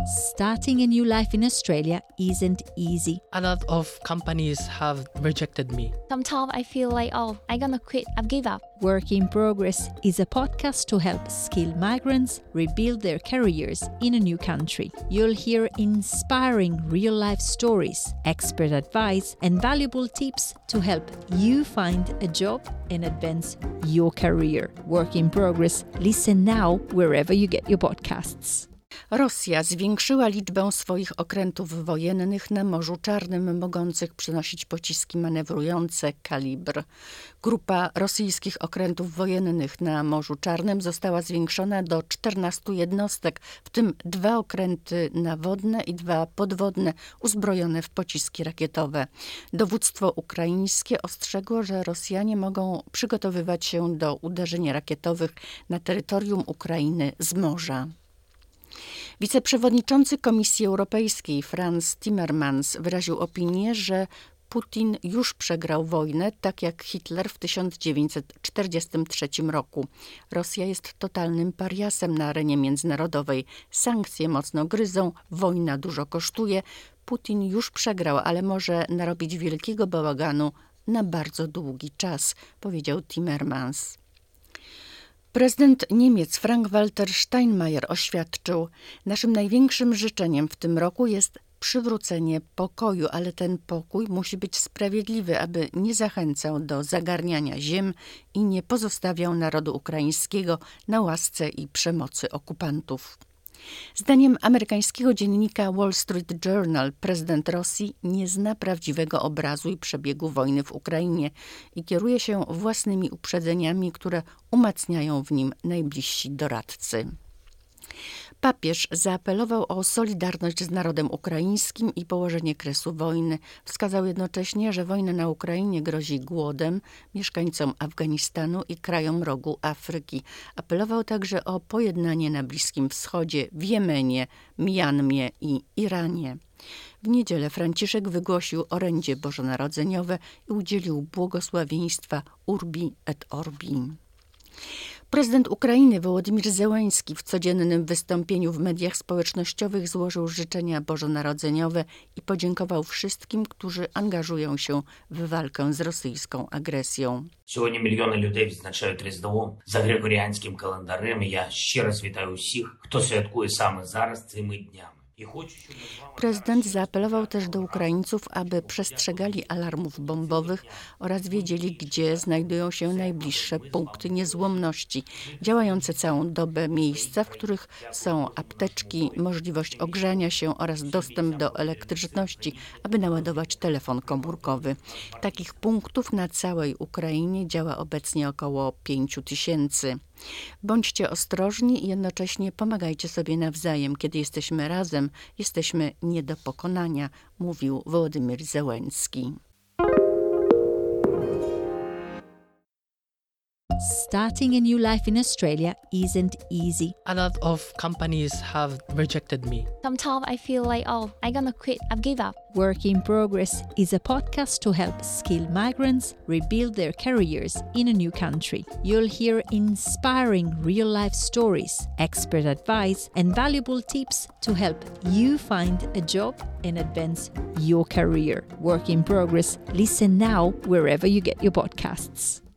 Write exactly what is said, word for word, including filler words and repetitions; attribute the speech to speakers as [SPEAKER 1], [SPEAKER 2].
[SPEAKER 1] Starting a new life in Australia isn't easy.
[SPEAKER 2] A lot of companies have rejected me.
[SPEAKER 3] Sometimes I feel like, oh, I'm gonna quit, I've give up.
[SPEAKER 1] Work in Progress is a podcast to help skilled migrants rebuild their careers in a new country. You'll hear inspiring real-life stories, expert advice, and valuable tips to help you find a job and advance your career. Work in Progress. Listen now wherever you get your podcasts.
[SPEAKER 4] Rosja zwiększyła liczbę swoich okrętów wojennych na Morzu Czarnym, mogących przynosić pociski manewrujące kalibr. Grupa rosyjskich okrętów wojennych na Morzu Czarnym została zwiększona do czternastu jednostek, w tym dwa okręty nawodne i dwa podwodne uzbrojone w pociski rakietowe. Dowództwo ukraińskie ostrzegło, że Rosjanie mogą przygotowywać się do uderzeń rakietowych na terytorium Ukrainy z morza. Wiceprzewodniczący Komisji Europejskiej Frans Timmermans wyraził opinię, że Putin już przegrał wojnę, tak jak Hitler w tysiąc dziewięćset czterdziestym trzecim roku. Rosja jest totalnym pariasem na arenie międzynarodowej. Sankcje mocno gryzą, wojna dużo kosztuje. Putin już przegrał, ale może narobić wielkiego bałaganu na bardzo długi czas, powiedział Timmermans. Prezydent Niemiec Frank-Walter Steinmeier oświadczył: naszym największym życzeniem w tym roku jest przywrócenie pokoju, ale ten pokój musi być sprawiedliwy, aby nie zachęcał do zagarniania ziem i nie pozostawiał narodu ukraińskiego na łasce i przemocy okupantów. Zdaniem amerykańskiego dziennika Wall Street Journal prezydent Rosji nie zna prawdziwego obrazu i przebiegu wojny w Ukrainie i kieruje się własnymi uprzedzeniami, które umacniają w nim najbliżsi doradcy. Papież zaapelował o solidarność z narodem ukraińskim i położenie kresu wojny. Wskazał jednocześnie, że wojna na Ukrainie grozi głodem mieszkańcom Afganistanu i krajom rogu Afryki. Apelował także o pojednanie na Bliskim Wschodzie, w Jemenie, Mjanmie i Iranie. W niedzielę Franciszek wygłosił orędzie bożonarodzeniowe i udzielił błogosławieństwa Urbi et Orbi. Prezydent Ukrainy Wołodymyr Zełenski w codziennym wystąpieniu w mediach społecznościowych złożył życzenia bożonarodzeniowe i podziękował wszystkim, którzy angażują się w walkę z rosyjską agresją.
[SPEAKER 5] Сьогодні мільйони людей відзначають Різдво за григоріанським календарем. Я ще раз вітаю всіх, хто святкує саме зараз цими днями.
[SPEAKER 4] Prezydent zaapelował też do Ukraińców, aby przestrzegali alarmów bombowych oraz wiedzieli, gdzie znajdują się najbliższe punkty niezłomności, działające całą dobę miejsca, w których są apteczki, możliwość ogrzania się oraz dostęp do elektryczności, aby naładować telefon komórkowy. Takich punktów na całej Ukrainie działa obecnie około pięciu tysięcy. Bądźcie ostrożni i jednocześnie pomagajcie sobie nawzajem. Kiedy jesteśmy razem, jesteśmy nie do pokonania, mówił Wołodymyr Zełenski.
[SPEAKER 1] Starting a new life in Australia isn't easy.
[SPEAKER 2] A lot of companies have rejected me.
[SPEAKER 3] Sometimes I feel like, oh, I'm gonna quit, I've give up.
[SPEAKER 1] Work in Progress is a podcast to help skilled migrants rebuild their careers in a new country. You'll hear inspiring real-life stories, expert advice, and valuable tips to help you find a job and advance your career. Work in Progress. Listen now wherever you get your podcasts.